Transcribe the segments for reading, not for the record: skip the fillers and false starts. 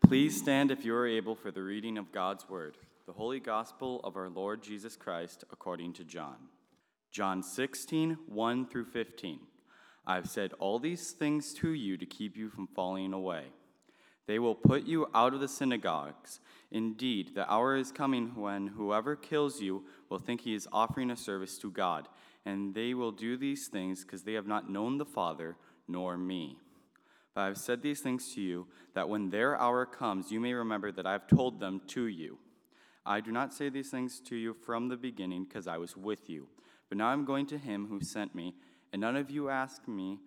Please stand if you are able for the reading of God's word, the Holy Gospel of our Lord Jesus Christ according to John. John 16, 1 through 15. I have said all these things to you to keep you from falling away. They will put you out of the synagogues. Indeed, the hour is coming when whoever kills you will think he is offering a service to God, and they will do these things because they have not known the Father nor me. But I have said these things to you, that when their hour comes, you may remember that I have told them to you. I do not say these things to you from the beginning because I was with you. But now I am going to him who sent me, and none of you ask me,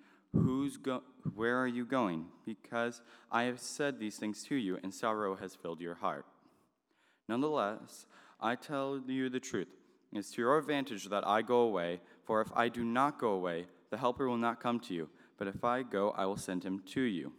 where are you going? Because I have said these things to you, and sorrow has filled your heart. Nonetheless, I tell you the truth. It is to your advantage that I go away, for if I do not go away, the Helper will not come to you. But if I go, I will send him to you.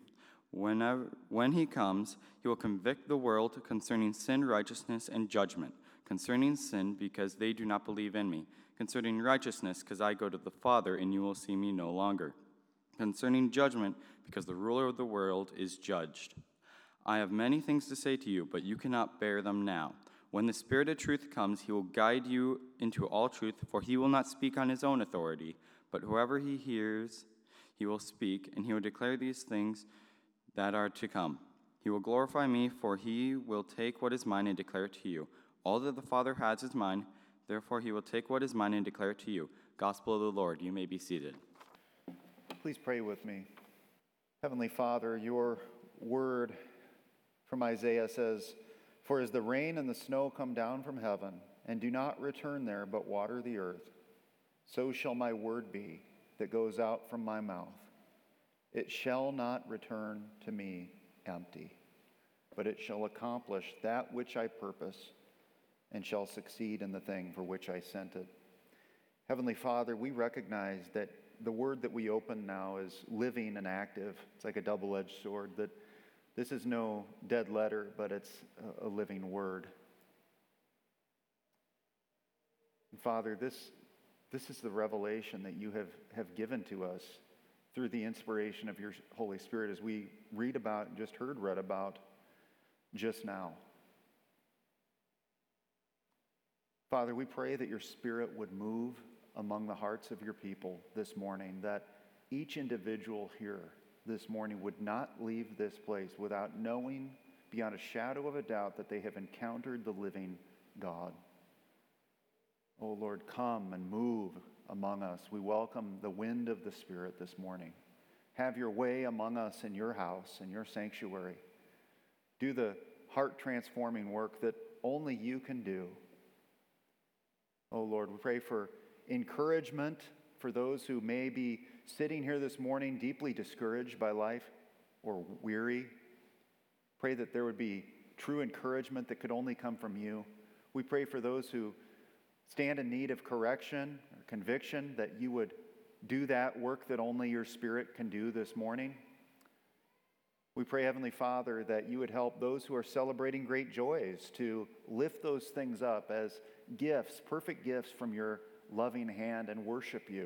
When he comes, he will convict the world concerning sin, righteousness, and judgment. Concerning sin, because they do not believe in me. Concerning righteousness, because I go to the Father, and you will see me no longer. Concerning judgment, because the ruler of the world is judged. I have many things to say to you, but you cannot bear them now. When the Spirit of truth comes, he will guide you into all truth, for he will not speak on his own authority, but whoever he hears, he will speak, and he will declare these things that are to come. He will glorify me, for he will take what is mine and declare it to you. All that the Father has is mine, therefore he will take what is mine and declare it to you. Gospel of the Lord. You may be seated. Please pray with me. Heavenly Father, your word from Isaiah says, "For as the rain and the snow come down from heaven, and do not return there, but water the earth, so shall my word be that goes out from my mouth. It shall not return to me empty, but it shall accomplish that which I purpose, and shall succeed in the thing for which I sent it." Heavenly Father, we recognize that the word that we open now is living and active. It's like a double-edged sword, that this is no dead letter, but it's a living word. And Father, this is the revelation that you have given to us through the inspiration of your Holy Spirit, as we read about and just read about just now. Father, we pray that your Spirit would move among the hearts of your people this morning, that each individual here this morning would not leave this place without knowing beyond a shadow of a doubt that they have encountered the living God. Oh Lord, come and move among us. We welcome the wind of the Spirit this morning. Have your way among us in your house, in your sanctuary. Do the heart-transforming work that only you can do. Oh Lord, we pray for encouragement for those who may be sitting here this morning deeply discouraged by life or weary. Pray that there would be true encouragement that could only come from you. We pray for those who stand in need of correction or conviction, that you would do that work that only your Spirit can do this morning. We pray, Heavenly Father, that you would help those who are celebrating great joys to lift those things up as gifts, perfect gifts from your loving hand, and worship you.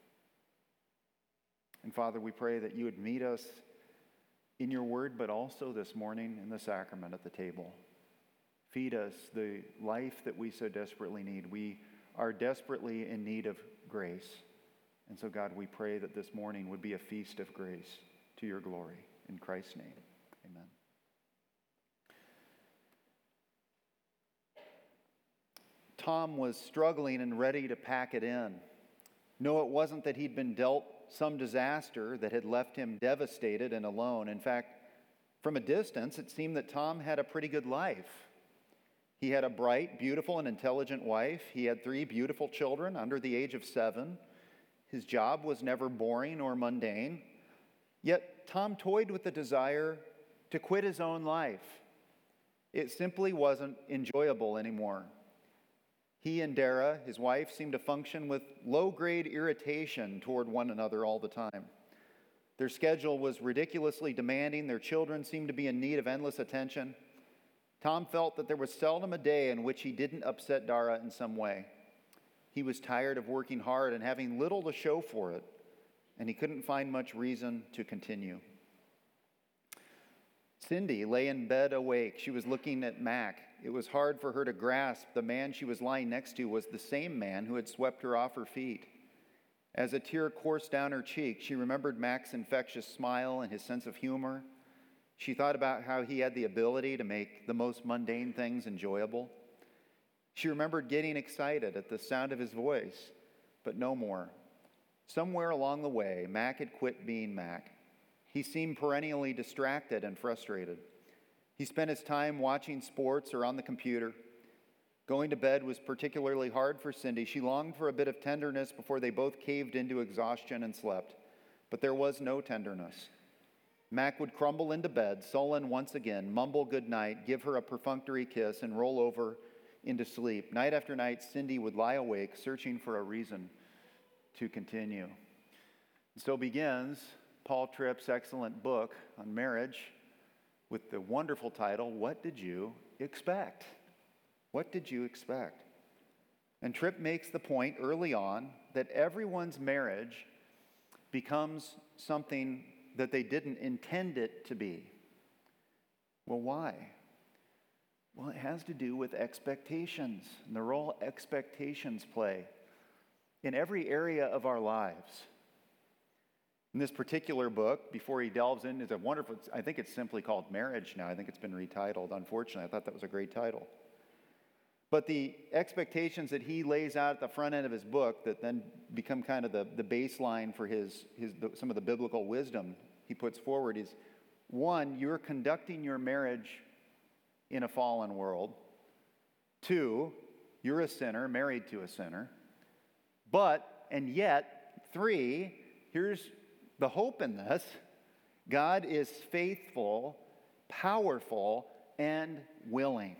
And Father, we pray that you would meet us in your word, but also this morning in the sacrament at the table. Feed us the life that we so desperately need. We are desperately in need of grace. And so, God, we pray that this morning would be a feast of grace to your glory. In Christ's name, amen. Tom was struggling and ready to pack it in. No, it wasn't that he'd been dealt some disaster that had left him devastated and alone. In fact, from a distance, it seemed that Tom had a pretty good life. He had a bright, beautiful, and intelligent wife. He had 3 beautiful children under the age of 7. His job was never boring or mundane. Yet Tom toyed with the desire to quit his own life. It simply wasn't enjoyable anymore. He and Dara, his wife, seemed to function with low-grade irritation toward one another all the time. Their schedule was ridiculously demanding. Their children seemed to be in need of endless attention. Tom felt that there was seldom a day in which he didn't upset Dara in some way. He was tired of working hard and having little to show for it, and he couldn't find much reason to continue. Cindy lay in bed awake. She was looking at Mac. It was hard for her to grasp the man she was lying next to was the same man who had swept her off her feet. As a tear coursed down her cheek, she remembered Mac's infectious smile and his sense of humor. She thought about how he had the ability to make the most mundane things enjoyable. She remembered getting excited at the sound of his voice, but no more. Somewhere along the way, Mac had quit being Mac. He seemed perennially distracted and frustrated. He spent his time watching sports or on the computer. Going to bed was particularly hard for Cindy. She longed for a bit of tenderness before they both caved into exhaustion and slept. But there was no tenderness. Mac would crumble into bed, sullen once again, mumble goodnight, give her a perfunctory kiss, and roll over into sleep. Night after night, Cindy would lie awake, searching for a reason to continue. And so begins Paul Tripp's excellent book on marriage with the wonderful title, What Did You Expect? What did you expect? And Tripp makes the point early on that everyone's marriage becomes something that they didn't intend it to be. Well, why? Well, it has to do with expectations and the role expectations play in every area of our lives. In this particular book, before he delves in, is a wonderful, I think it's simply called Marriage now. I think it's been retitled. Unfortunately, I thought that was a great title. But the expectations that he lays out at the front end of his book that then become kind of the baseline for some of the biblical wisdom he puts forward is, one, you're conducting your marriage in a fallen world. Two, you're a sinner, married to a sinner. But, and yet, three, here's the hope in this. God is faithful, powerful, and willing.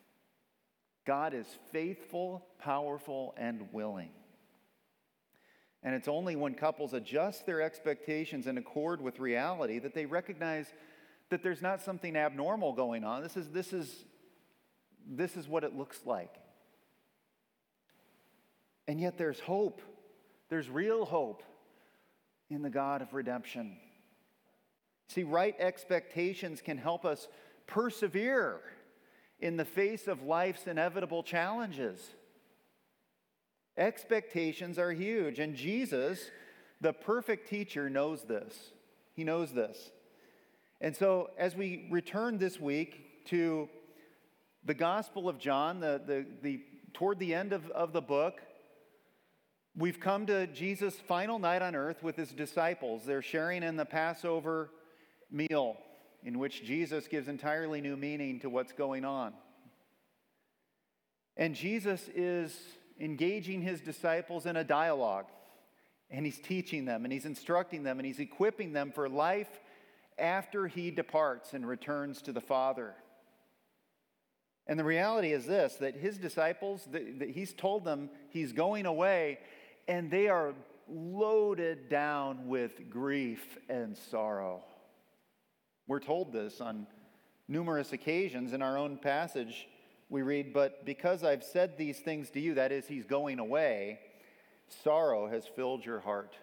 God is faithful, powerful, and willing. And it's only when couples adjust their expectations in accord with reality that they recognize that there's not something abnormal going on. This is what it looks like. And yet there's hope. There's real hope in the God of redemption. See, right expectations can help us persevere in the face of life's inevitable challenges. Expectations are huge, and Jesus, the perfect teacher, knows this. He knows this. And so as we return this week to the Gospel of John, toward the end of the book, we've come to Jesus' final night on earth with his disciples. They're sharing in the Passover meal, in which Jesus gives entirely new meaning to what's going on. And Jesus is engaging his disciples in a dialogue, and he's teaching them, and he's instructing them, and he's equipping them for life after he departs and returns to the Father. And the reality is this, that his disciples, that he's told them he's going away, and they are loaded down with grief and sorrow. We're told this on numerous occasions. In our own passage, we read, "But because I've said these things to you," that is, he's going away, "sorrow has filled your heart."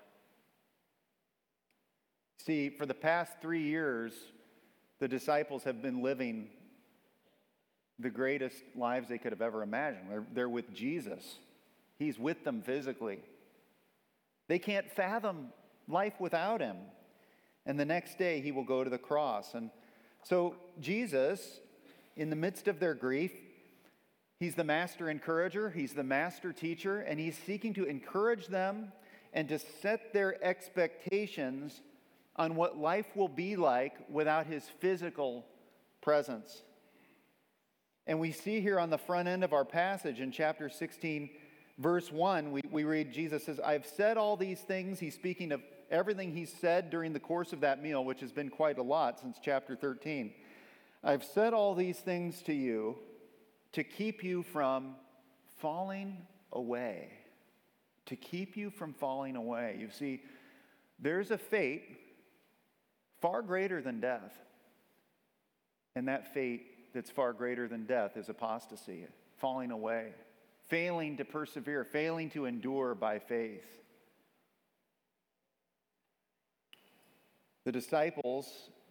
See, for the past 3 years, the disciples have been living the greatest lives they could have ever imagined. They're with Jesus. He's with them physically. They can't fathom life without him. And the next day, he will go to the cross. And so Jesus, in the midst of their grief, he's the master encourager, he's the master teacher, and he's seeking to encourage them and to set their expectations on what life will be like without his physical presence. And we see here on the front end of our passage in chapter 16, verse 1, we read, Jesus says, "I've said all these things." He's speaking of everything he said during the course of that meal, which has been quite a lot since chapter 13. "I've said all these things to you to keep you from falling away." To keep you from falling away. You see, there's a fate far greater than death. And that fate that's far greater than death is apostasy, falling away, failing to persevere, failing to endure by faith. The disciples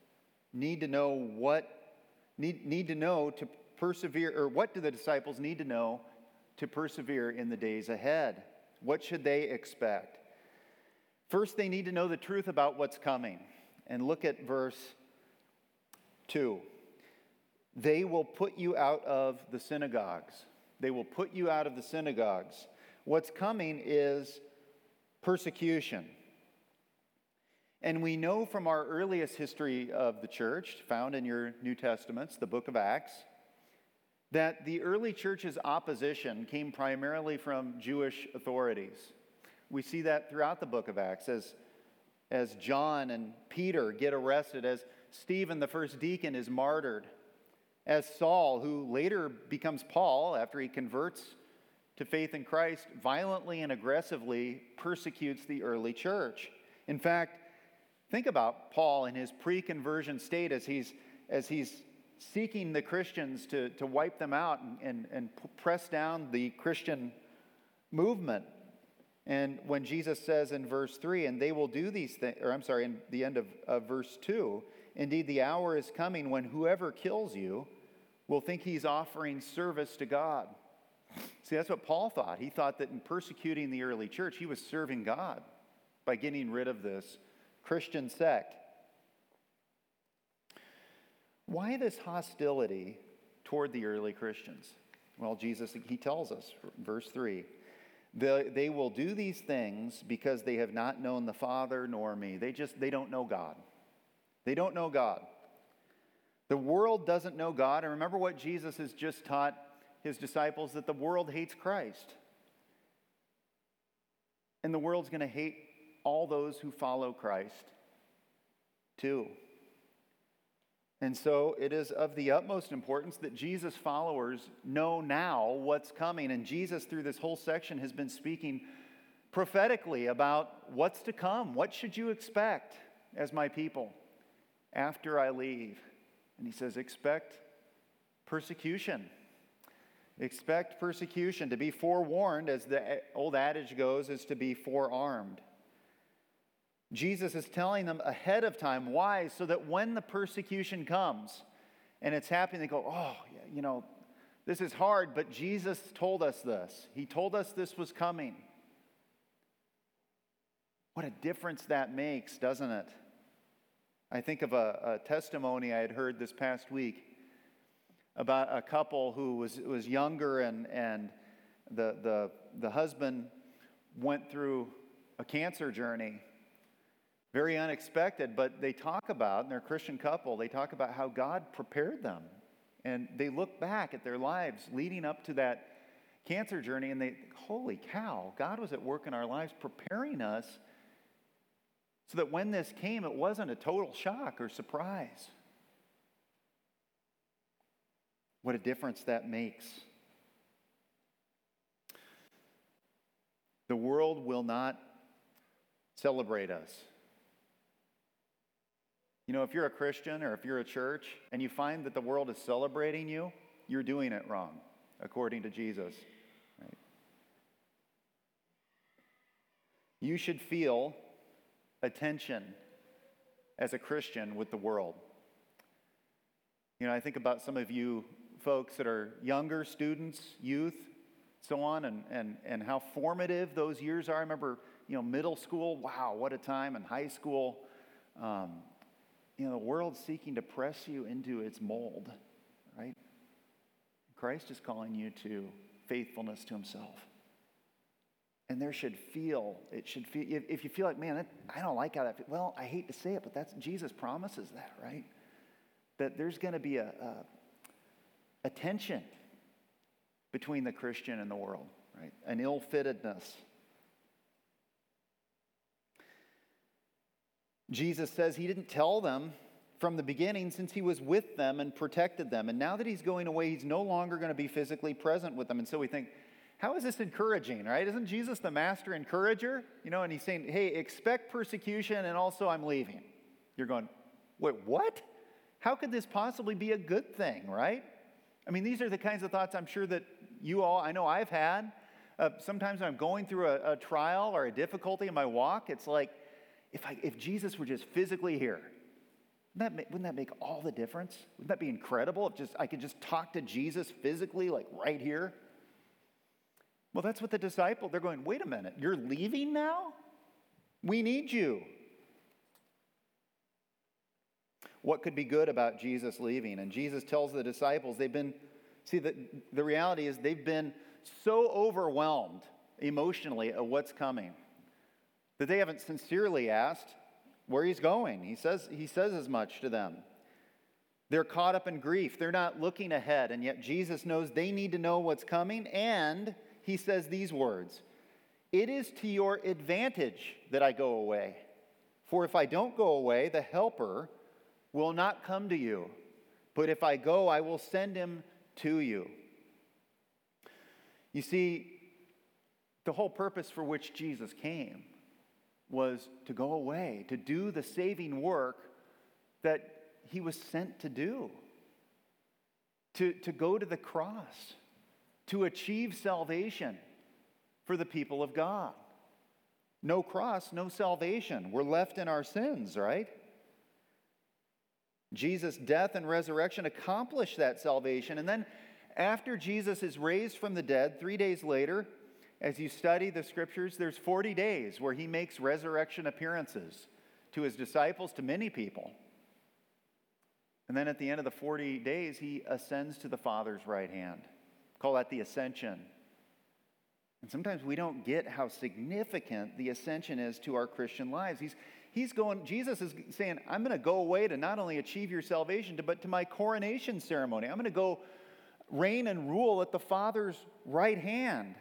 need to know to persevere, or what do the disciples need to know to persevere in the days ahead? What should they expect? First, they need to know the truth about what's coming. And look at verse 2. They will put you out of the synagogues. They will put you out of the synagogues. What's coming is persecution. And we know from our earliest history of the church, found in your New Testaments, the book of Acts, that the early church's opposition came primarily from Jewish authorities. We see that throughout the book of Acts as John and Peter get arrested, as Stephen, the first deacon, is martyred, as Saul, who later becomes Paul after he converts to faith in Christ, violently and aggressively persecutes the early church. In fact, think about Paul in his pre-conversion state as he's seeking the Christians to wipe them out and press down the Christian movement. And when Jesus says in verse 3, and they will do these things, in the end of verse 2, indeed the hour is coming when whoever kills you will think he's offering service to God. See, that's what Paul thought. He thought that in persecuting the early church, he was serving God by getting rid of this Christian sect. Why this hostility toward the early Christians? Well, Jesus, he tells us, verse 3, they will do these things because they have not known the Father nor me. They don't know God. They don't know God. The world doesn't know God. And remember what Jesus has just taught his disciples, that the world hates Christ. And the world's going to hate all those who follow Christ too. And so it is of the utmost importance that Jesus' followers know now what's coming. And Jesus, through this whole section, has been speaking prophetically about what's to come. What should you expect as my people after I leave? And he says, expect persecution. Expect persecution. To be forewarned, as the old adage goes, is to be forearmed. Jesus is telling them ahead of time. Why? So that when the persecution comes and it's happening, they go, oh, this is hard, but Jesus told us this. He told us this was coming. What a difference that makes, doesn't it? I think of a testimony I had heard this past week about a couple who was younger, and the husband went through a cancer journey. Very unexpected, but they talk about, and they're a Christian couple, they talk about how God prepared them. And they look back at their lives leading up to that cancer journey, and they, holy cow, God was at work in our lives preparing us so that when this came, it wasn't a total shock or surprise. What a difference that makes. The world will not celebrate us. If you're a Christian or if you're a church and you find that the world is celebrating you, you're doing it wrong, according to Jesus. Right? You should feel a tension as a Christian with the world. I think about some of you folks that are younger students, youth, so on, and how formative those years are. I remember, middle school, wow, what a time, and high school. The world's seeking to press you into its mold, right? Christ is calling you to faithfulness to himself. And if you feel like, man, I don't like how that feels. Well, I hate to say it, but Jesus promises that, right? That there's going to be a tension between the Christian and the world, right? An ill-fittedness. Jesus says he didn't tell them from the beginning, since he was with them and protected them. And now that he's going away, he's no longer going to be physically present with them. And so we think, how is this encouraging, right? Isn't Jesus the master encourager? And he's saying, hey, expect persecution, and also I'm leaving. You're going, wait, what? How could this possibly be a good thing, right? I mean, these are the kinds of thoughts I'm sure that you all, I know I've had. Sometimes when I'm going through a trial or a difficulty in my walk, it's like, if Jesus were just physically here, Wouldn't that make all the difference? Wouldn't that be incredible if I could just talk to Jesus physically, like right here? Well, that's what the disciples, they're going, wait a minute, you're leaving now? We need you. What could be good about Jesus leaving? And Jesus tells the disciples, the reality is they've been so overwhelmed emotionally at what's coming that they haven't sincerely asked where he's going. He says as much to them. They're caught up in grief. They're not looking ahead, and yet Jesus knows they need to know what's coming, and he says these words, "It is to your advantage that I go away. For if I don't go away, the Helper will not come to you. But if I go, I will send him to you." You see, the whole purpose for which Jesus came was to go away, to do the saving work that he was sent to do, to go to the cross, to achieve salvation for the people of God. No cross, no salvation. We're left in our sins, right? Jesus' death and resurrection accomplished that salvation. And then after Jesus is raised from the dead, 3 days later, as you study the scriptures, there's 40 days where he makes resurrection appearances to his disciples, to many people. And then at the end of the 40 days, he ascends to the Father's right hand. Call that the ascension. And sometimes we don't get how significant the ascension is to our Christian lives. Jesus is saying, I'm going to go away to not only achieve your salvation, but to my coronation ceremony. I'm going to go reign and rule at the Father's right hand.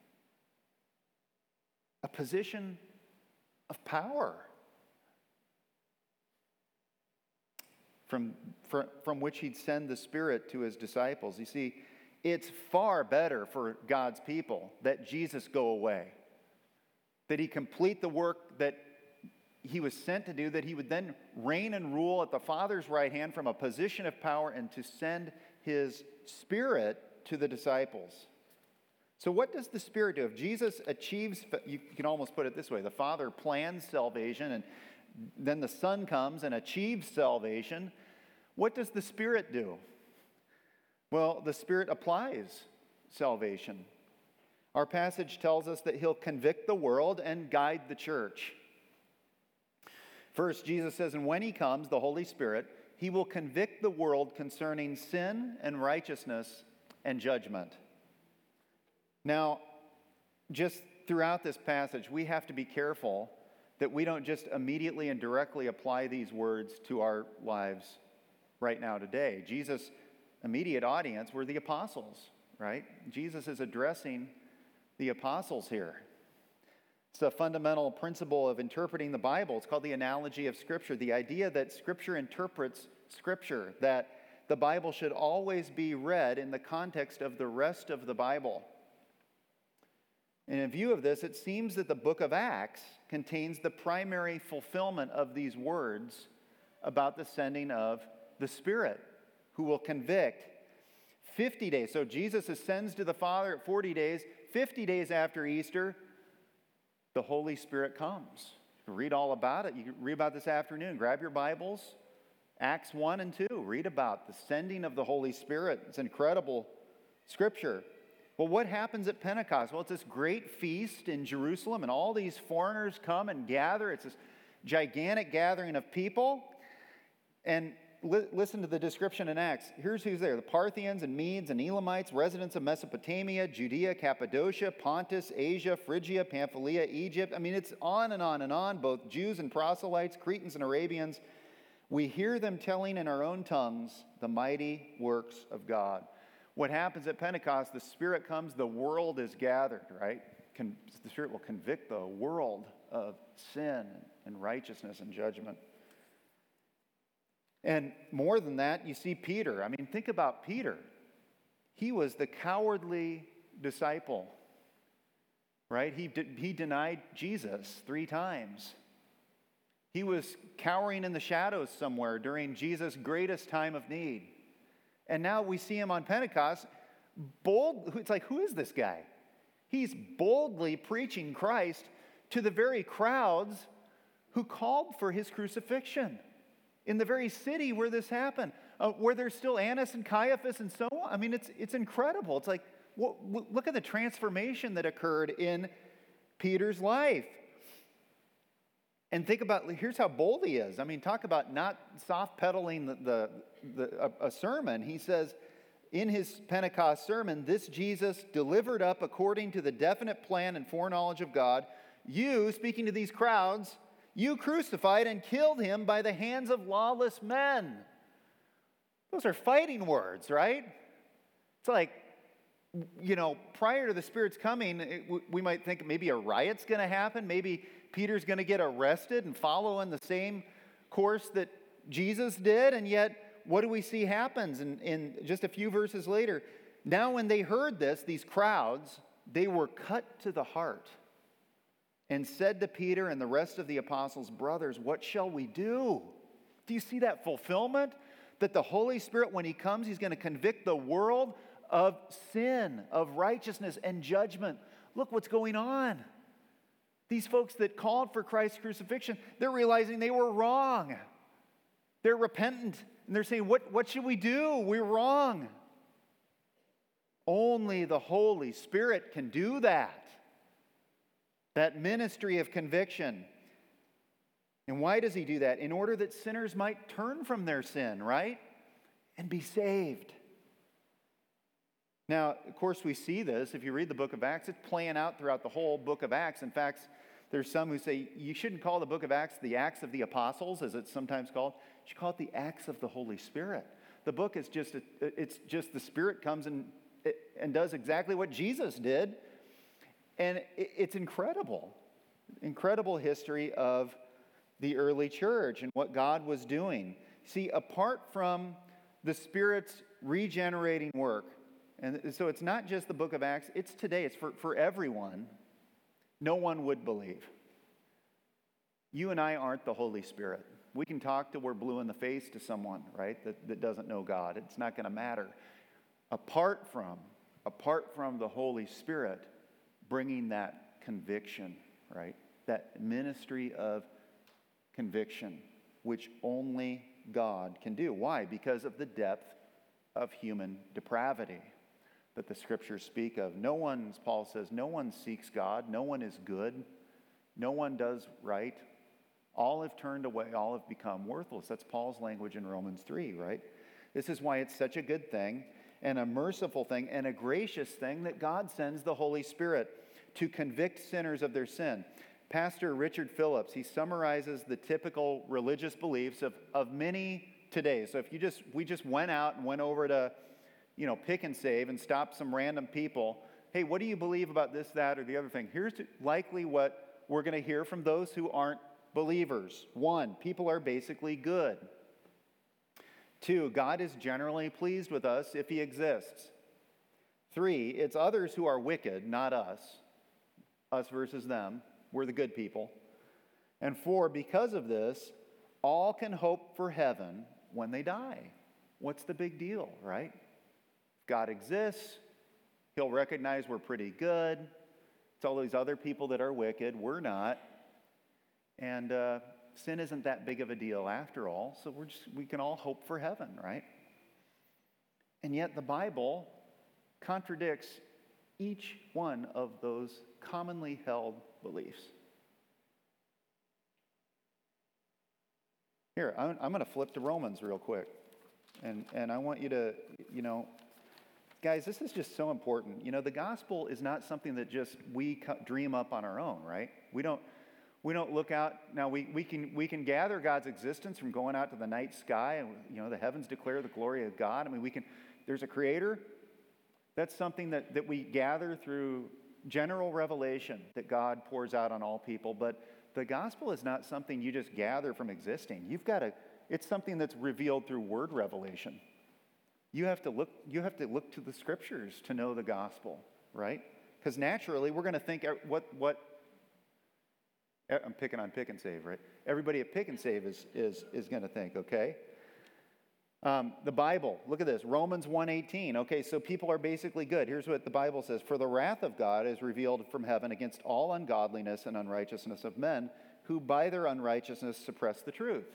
A position of power from which he'd send the Spirit to his disciples. You see, it's far better for God's people that Jesus go away, that he complete the work that he was sent to do, that he would then reign and rule at the Father's right hand from a position of power, and to send his Spirit to the disciples. So what does the Spirit do? If Jesus achieves, you can almost put it this way, the Father plans salvation, and then the Son comes and achieves salvation. What does the Spirit do? Well, the Spirit applies salvation. Our passage tells us that he'll convict the world and guide the church. First, Jesus says, and when he comes, the Holy Spirit, he will convict the world concerning sin and righteousness and judgment. Now, just throughout this passage, we have to be careful that we don't just immediately and directly apply these words to our lives right now today. Jesus' immediate audience were the apostles, right? Jesus is addressing the apostles here. It's a fundamental principle of interpreting the Bible. It's called the analogy of Scripture, the idea that Scripture interprets Scripture, that the Bible should always be read in the context of the rest of the Bible. And in view of this, it seems that the book of Acts contains the primary fulfillment of these words about the sending of the Spirit, who will convict. 50 days. So Jesus ascends to the Father at 40 days. 50 days after Easter, the Holy Spirit comes. You can read all about it. You can read about this afternoon. Grab your Bibles. Acts 1 and 2. Read about the sending of the Holy Spirit. It's incredible scripture. Well, what happens at Pentecost? Well, it's this great feast in Jerusalem, and all these foreigners come and gather. It's this gigantic gathering of people. And listen to the description in Acts. Here's who's there. The Parthians and Medes and Elamites, residents of Mesopotamia, Judea, Cappadocia, Pontus, Asia, Phrygia, Pamphylia, Egypt. I mean, it's on and on and on, both Jews and proselytes, Cretans and Arabians. We hear them telling in our own tongues the mighty works of God. What happens at Pentecost, the Spirit comes, the world is gathered, right? The Spirit will convict the world of sin and righteousness and judgment. And more than that, you see Peter. I mean, think about Peter. He was the cowardly disciple, right? He denied Jesus 3 times. He was cowering in the shadows somewhere during Jesus' greatest time of need. And now we see him on Pentecost, bold. It's like, who is this guy? He's boldly preaching Christ to the very crowds who called for his crucifixion. in the very city where this happened, where there's still Annas and Caiaphas and so on. I mean, it's incredible. It's like, look at the transformation that occurred in Peter's life. And think about, here's how bold he is. I mean, talk about not soft-pedaling a sermon. He says in his Pentecost sermon, this Jesus delivered up according to the definite plan and foreknowledge of God, you, speaking to these crowds, you crucified and killed him by the hands of lawless men. Those are fighting words, right? It's like, prior to the Spirit's coming, we might think maybe a riot's going to happen. Maybe Peter's going to get arrested and follow in the same course that Jesus did. And yet, what do we see happens in just a few verses later? Now when they heard this, these crowds, they were cut to the heart and said to Peter and the rest of the apostles, brothers, what shall we do? Do you see that fulfillment? That the Holy Spirit, when he comes, he's going to convict the world of sin, of righteousness, and judgment. Look what's going on. These folks that called for Christ's crucifixion, they're realizing they were wrong. They're repentant, and they're saying, what should we do? We're wrong. Only the Holy Spirit can do that. That ministry of conviction. And why does he do that? In order that sinners might turn from their sin, right? And be saved. Now, of course, we see this. If you read the book of Acts, it's playing out throughout the whole book of Acts. In fact, there's some who say you shouldn't call the book of Acts the Acts of the Apostles, as it's sometimes called. You should call it the Acts of the Holy Spirit. The book is just the Spirit comes and does exactly what Jesus did. And it's incredible. Incredible history of the early church and what God was doing. See, apart from the Spirit's regenerating work, and so it's not just the book of Acts, it's today, it's for everyone, no one would believe. You and I aren't the Holy Spirit. We can talk till we're blue in the face to someone, right, that doesn't know God. It's not going to matter. Apart from the Holy Spirit bringing that conviction, right, that ministry of conviction, which only God can do. Why? Because of the depth of human depravity that the Scriptures speak of. No one, as Paul says, no one seeks God. No one is good. No one does right. All have turned away. All have become worthless. That's Paul's language in Romans 3, right? This is why it's such a good thing and a merciful thing and a gracious thing that God sends the Holy Spirit to convict sinners of their sin. Pastor Richard Phillips, he summarizes the typical religious beliefs of many today. So if we just went out and went over to, Pick and Save and stopped some random people, hey, what do you believe about this, that, or the other thing? Here's likely what we're going to hear from those who aren't believers. 1, people are basically good. 2, God is generally pleased with us if he exists. 3, it's others who are wicked, not us. Us versus them. We're the good people. And 4, because of this, all can hope for heaven when they die. What's the big deal, right? If God exists, he'll recognize we're pretty good. It's all these other people that are wicked. We're not. And sin isn't that big of a deal after all. So we can all hope for heaven, right? And yet the Bible contradicts each one of those commonly held beliefs. Here, I'm going to flip to Romans real quick. And I want you to, guys, this is just so important. The gospel is not something that just we dream up on our own, right? We don't look out. Now, we can gather God's existence from going out to the night sky, and, the heavens declare the glory of God. I mean, there's a creator. That's something that we gather through general revelation that God pours out on all people. But the gospel is not something you just gather from existing. It's something that's revealed through word revelation. You have to look to the Scriptures to know the gospel, right? Because naturally we're going to think what I'm picking on Pick and Save, right? Everybody at Pick and Save is going to think, okay? The Bible, look at this, Romans 1:18. Okay, so people are basically good. Here's what the Bible says. For the wrath of God is revealed from heaven against all ungodliness and unrighteousness of men who by their unrighteousness suppress the truth.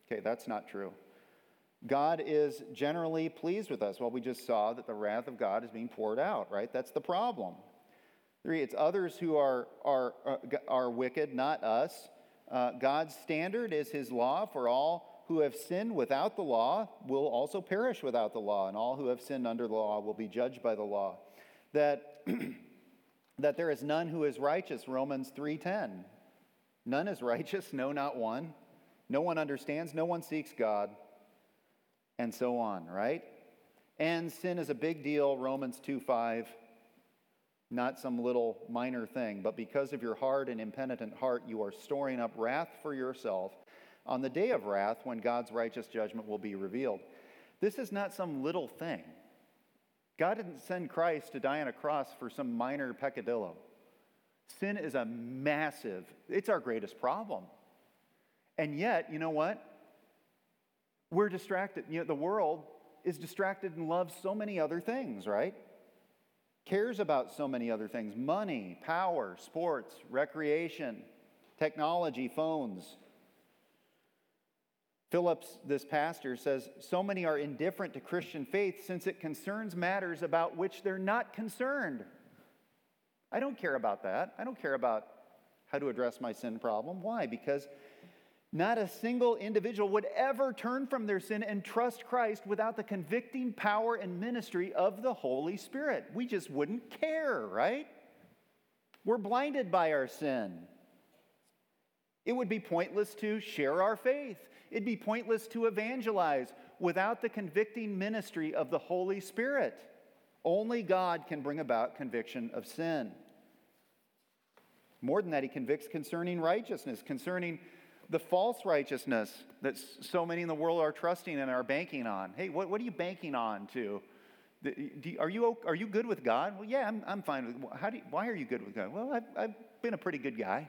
Okay, that's not true. God is generally pleased with us. Well, we just saw that the wrath of God is being poured out, right? That's the problem. 3, it's others who are wicked, not us. God's standard is his law. For all who have sinned without the law will also perish without the law, and all who have sinned under the law will be judged by the law. That there is none who is righteous, Romans 3:10. None is righteous, no, not one. No one understands, no one seeks God, and so on, right? And sin is a big deal, Romans 2:5. Not some little minor thing, but because of your hard and impenitent heart, you are storing up wrath for yourself on the day of wrath when God's righteous judgment will be revealed. This is not some little thing. God didn't send Christ to die on a cross for some minor peccadillo. Sin is a massive, it's our greatest problem. And yet, you know what? We're distracted. The world is distracted and loves so many other things, right? Cares about so many other things: money, power, sports, recreation, technology, phones. Phillips, this pastor, says, so many are indifferent to Christian faith since it concerns matters about which they're not concerned. I don't care about that. I don't care about how to address my sin problem. Why? Because not a single individual would ever turn from their sin and trust Christ without the convicting power and ministry of the Holy Spirit. We just wouldn't care, right? We're blinded by our sin. It would be pointless to share our faith. It'd be pointless to evangelize without the convicting ministry of the Holy Spirit. Only God can bring about conviction of sin. More than that, he convicts concerning righteousness, concerning the false righteousness that so many in the world are trusting and are banking on. Hey, what are you banking on to? Are you good with God? Well, yeah, I'm fine with. Why are you good with God? Well, I've been a pretty good guy.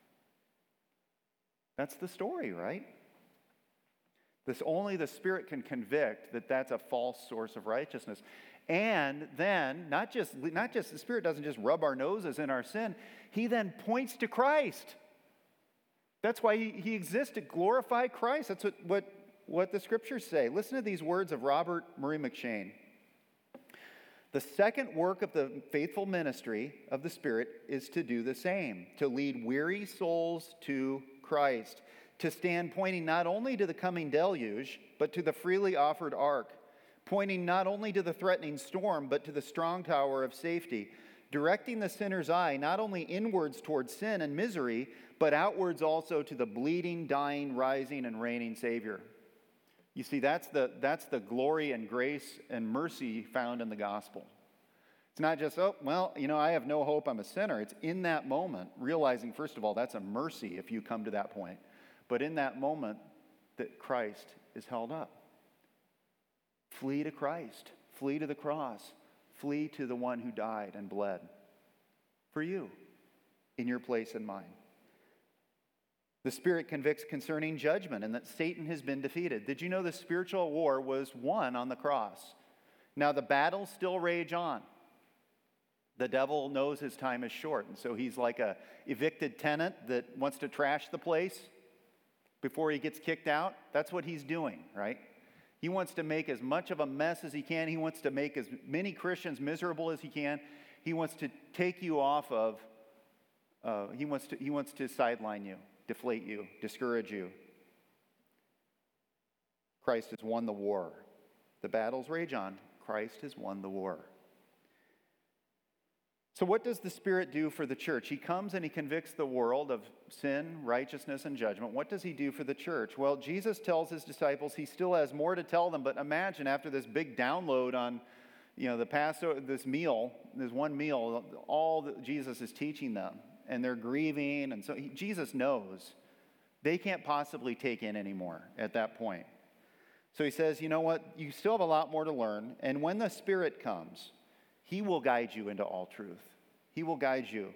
That's the story, right? Only the Spirit can convict that that's a false source of righteousness. And then, not just the Spirit doesn't just rub our noses in our sin, he then points to Christ. That's why he exists, to glorify Christ. That's what the Scriptures say. Listen to these words of Robert Murray McCheyne. The second work of the faithful ministry of the Spirit is to do the same, to lead weary souls to Christ, to stand pointing not only to the coming deluge, but to the freely offered ark, pointing not only to the threatening storm, but to the strong tower of safety, directing the sinner's eye not only inwards towards sin and misery, but outwards also to the bleeding, dying, rising, and reigning Savior. You see, that's the glory and grace and mercy found in the gospel. It's not just, I have no hope, I'm a sinner. It's in that moment, realizing, first of all, that's a mercy if you come to that point. But in that moment that Christ is held up. Flee to Christ. Flee to the cross. Flee to the one who died and bled for you, in your place and mine. The Spirit convicts concerning judgment and that Satan has been defeated. Did you know the spiritual war was won on the cross? Now the battles still rage on. The devil knows his time is short, and so he's like a evicted tenant that wants to trash the place before he gets kicked out. That's what he's doing, right? He wants to make as much of a mess as he can. He wants to make as many Christians miserable as he can. He wants to take you off of, he wants to sideline you, deflate you, discourage you. Christ has won the war. The battles rage on. Christ has won the war. So what does the Spirit do for the church? He comes and he convicts the world of sin, righteousness, and judgment. What does he do for the church? Well, Jesus tells his disciples he still has more to tell them, but imagine after this big download on, the Passover, this one meal, all that Jesus is teaching them, and they're grieving, and so Jesus knows they can't possibly take in anymore at that point. So he says, you know what? You still have a lot more to learn, and when the Spirit comes, he will guide you into all truth. He will guide you.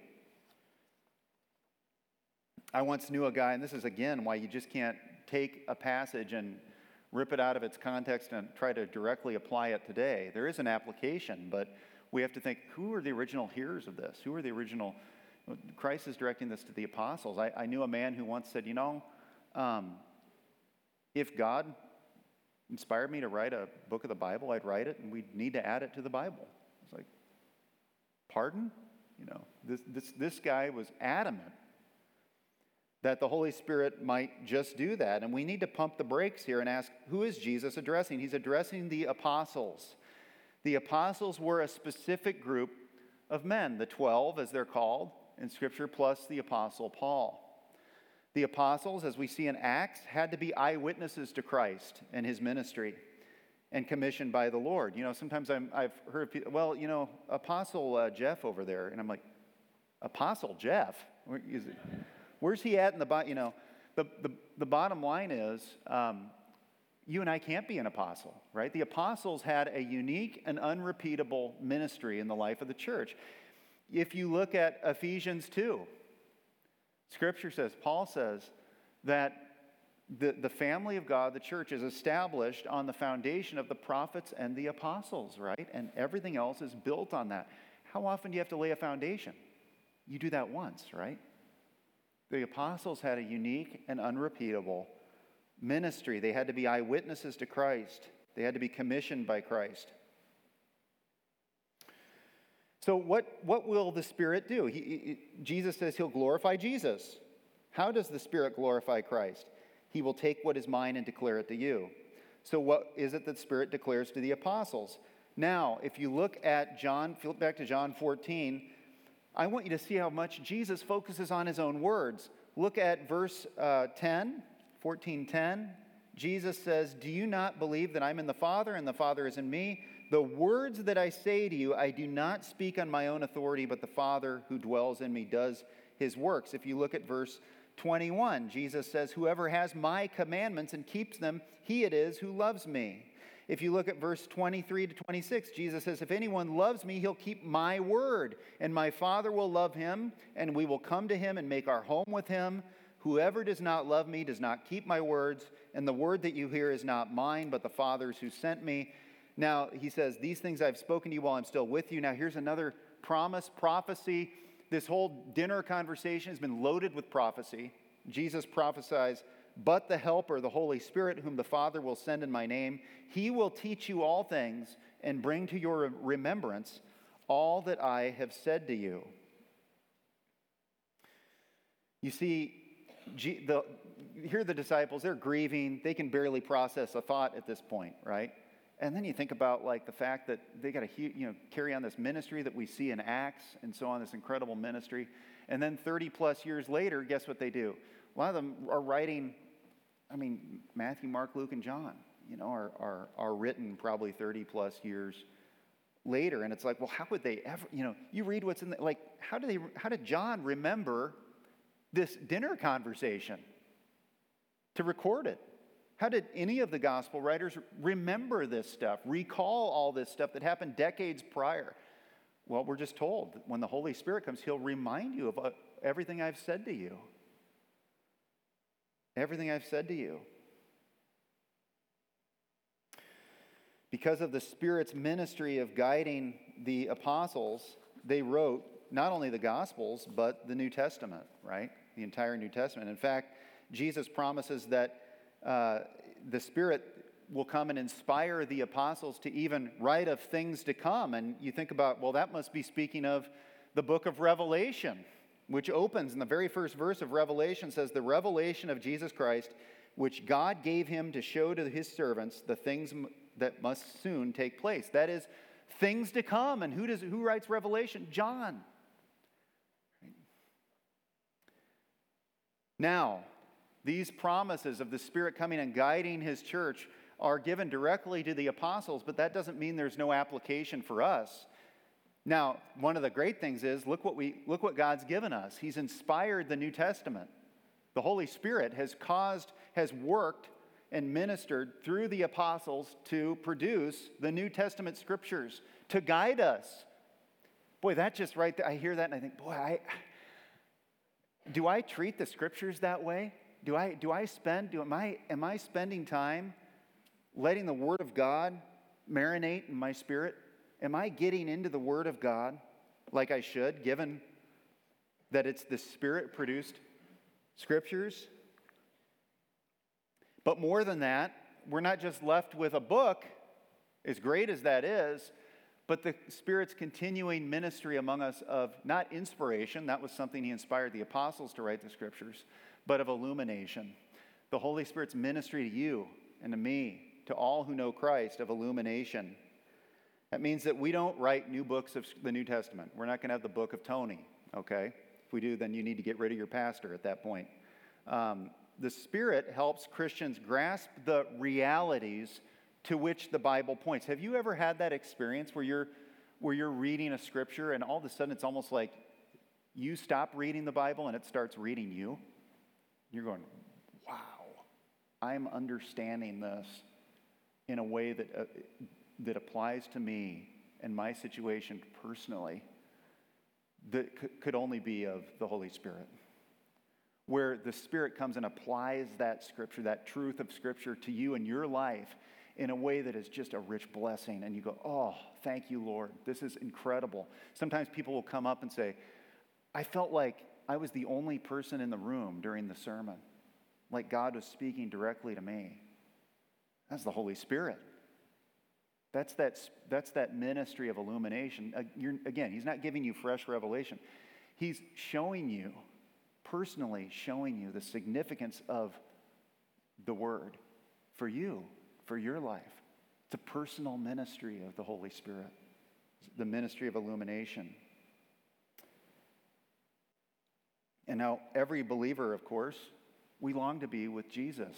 I once knew a guy, and this is again why you just can't take a passage and rip it out of its context and try to directly apply it today. There is an application, but we have to think, who are the original hearers of this? Who are the original? Christ is directing this to the apostles. I knew a man who once said, If God inspired me to write a book of the Bible, I'd write it, and we'd need to add it to the Bible. It's like, pardon? This guy was adamant that the Holy Spirit might just do that. And we need to pump the brakes here and ask, who is Jesus addressing? He's addressing the apostles. The apostles were a specific group of men, the 12 as they're called in Scripture, plus the apostle Paul. The apostles, as we see in Acts, had to be eyewitnesses to Christ and his ministry and commissioned by the Lord. Sometimes I've heard of people, well, Apostle Jeff over there. And I'm like, Apostle Jeff? Where is it? Where's he at in the Bible? The bottom line is, you and I can't be an apostle, right? The apostles had a unique and unrepeatable ministry in the life of the church. If you look at Ephesians 2, Scripture says, Paul says, that the family of God, the church, is established on the foundation of the prophets and the apostles, right? And everything else is built on that. How often do you have to lay a foundation? You do that once, right? The apostles had a unique and unrepeatable ministry. They had to be eyewitnesses to Christ. They had to be commissioned by Christ. So what will the Spirit do? Jesus says he'll glorify Jesus. How does the Spirit glorify Christ? He will take what is mine and declare it to you. So what is it that the Spirit declares to the apostles? Now, if you look at John, flip back to John 14, I want you to see how much Jesus focuses on his own words. Look at verse 14:10. Jesus says, "Do you not believe that I'm in the Father and the Father is in me? The words that I say to you, I do not speak on my own authority, but the Father who dwells in me does his works." If you look at verse 21, Jesus says, "Whoever has my commandments and keeps them, he it is who loves me." If you look at verse 23 to 26, Jesus says, "If anyone loves me, he'll keep my word, and my Father will love him, and we will come to him and make our home with him. Whoever does not love me does not keep my words, and the word that you hear is not mine, but the Father's who sent me." Now, he says, "These things I've spoken to you while I'm still with you." Now, here's another promise, prophecy. This whole dinner conversation has been loaded with prophecy. Jesus prophesies, "But the Helper, the Holy Spirit, whom the Father will send in my name, he will teach you all things and bring to your remembrance all that I have said to you." You see, here are the disciples, they're grieving. They can barely process a thought at this point, right? And then you think about the fact that they got to carry on this ministry that we see in Acts and so on, this incredible ministry. And then 30 plus years later, guess what they do? A lot of them are writing, Matthew, Mark, Luke, and John, are written probably 30 plus years later. And it's like, well, how would they ever, you read what's in the, how did John remember this dinner conversation to record it? How did any of the gospel writers remember this stuff, recall all this stuff that happened decades prior? Well, we're just told that when the Holy Spirit comes, he'll remind you of everything I've said to you. Everything I've said to you. Because of the Spirit's ministry of guiding the apostles, they wrote not only the Gospels, but the New Testament, right? The entire New Testament. In fact, Jesus promises that the Spirit will come and inspire the apostles to even write of things to come. And you think about, well, that must be speaking of the book of Revelation, which opens in the very first verse of Revelation, says, "The revelation of Jesus Christ, which God gave him to show to his servants the things that must soon take place." That is, things to come. And who writes Revelation? John. Now, these promises of the Spirit coming and guiding his church are given directly to the apostles, but that doesn't mean there's no application for us. Now, one of the great things is, look what God's given us. He's inspired the New Testament. The Holy Spirit has worked and ministered through the apostles to produce the New Testament scriptures to guide us. Boy, that just right there, I hear that and I think, boy, do I treat the scriptures that way? Am I spending time letting the Word of God marinate in my spirit? Am I getting into the Word of God like I should, given that it's the Spirit-produced scriptures? But more than that, we're not just left with a book, as great as that is, but the Spirit's continuing ministry among us of not inspiration, that was something He inspired the apostles to write the Scriptures, but of illumination. The Holy Spirit's ministry to you and to me, to all who know Christ, of illumination. That means that we don't write new books of the New Testament. We're not going to have the book of Tony, okay? If we do, then you need to get rid of your pastor at that point. The Spirit helps Christians grasp the realities to which the Bible points. Have you ever had that experience where you're reading a scripture and all of a sudden it's almost like you stop reading the Bible and it starts reading you? You're going, wow, I'm understanding this in a way that applies to me and my situation personally, that could only be of the Holy Spirit. Where the Spirit comes and applies that Scripture, that truth of Scripture to you and your life in a way that is just a rich blessing. And you go, oh, thank you, Lord. This is incredible. Sometimes people will come up and say, I felt like I was the only person in the room during the sermon, like God was speaking directly to me. That's the Holy Spirit. That's that ministry of illumination. Again, He's not giving you fresh revelation. He's showing you, personally showing you the significance of the Word for you, for your life. It's a personal ministry of the Holy Spirit, the ministry of illumination. And now, every believer, of course, we long to be with Jesus.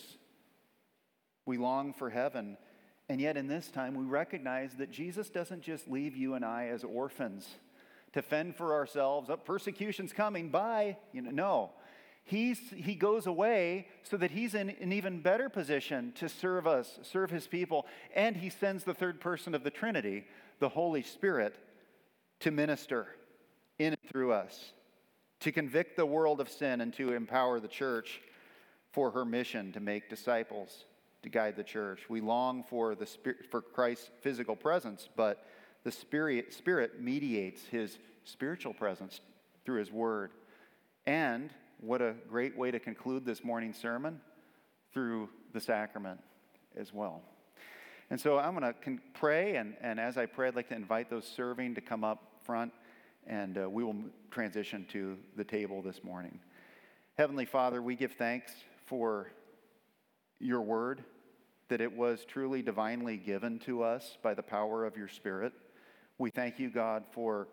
We long for heaven. And yet, in this time, we recognize that Jesus doesn't just leave you and I as orphans to fend for ourselves. Oh, persecution's coming, bye. No. He goes away so that He's in an even better position to serve us, serve His people. And He sends the third person of the Trinity, the Holy Spirit, to minister in and through us, to convict the world of sin and to empower the church for her mission to make disciples, to guide the church. We long for Christ's physical presence, but the Spirit mediates His spiritual presence through His Word. And what a great way to conclude this morning's sermon, through the sacrament as well. And so I'm going to pray, and as I pray, I'd like to invite those serving to come up front, and we will transition to the table this morning. Heavenly Father, we give thanks for your word, that it was truly divinely given to us by the power of your Spirit. We thank you, God, for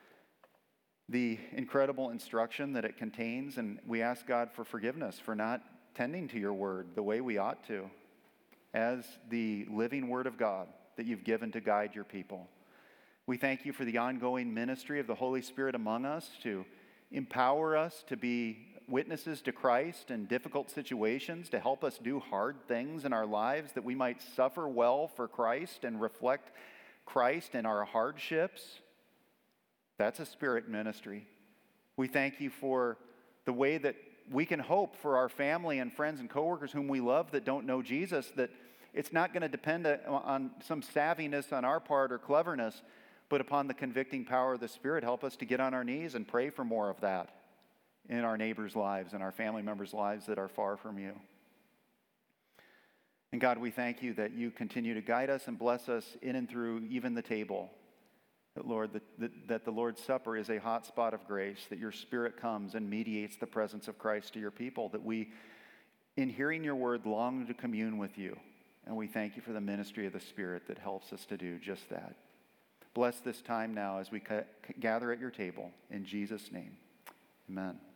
the incredible instruction that it contains, and we ask God for forgiveness for not tending to your word the way we ought to, as the living word of God that you've given to guide your people. We thank you for the ongoing ministry of the Holy Spirit among us to empower us to be witnesses to Christ in difficult situations, to help us do hard things in our lives, that we might suffer well for Christ and reflect Christ in our hardships. That's a Spirit ministry. We thank you for the way that we can hope for our family and friends and coworkers whom we love that don't know Jesus, that it's not going to depend on some savviness on our part or cleverness, but upon the convicting power of the Spirit. Help us to get on our knees and pray for more of that in our neighbors' lives and our family members' lives that are far from you. And God, we thank you that you continue to guide us and bless us in and through even the table. That, Lord, that the Lord's Supper is a hot spot of grace, that your Spirit comes and mediates the presence of Christ to your people, that we, in hearing your word, long to commune with you. And we thank you for the ministry of the Spirit that helps us to do just that. Bless this time now as we gather at your table. In Jesus' name, amen.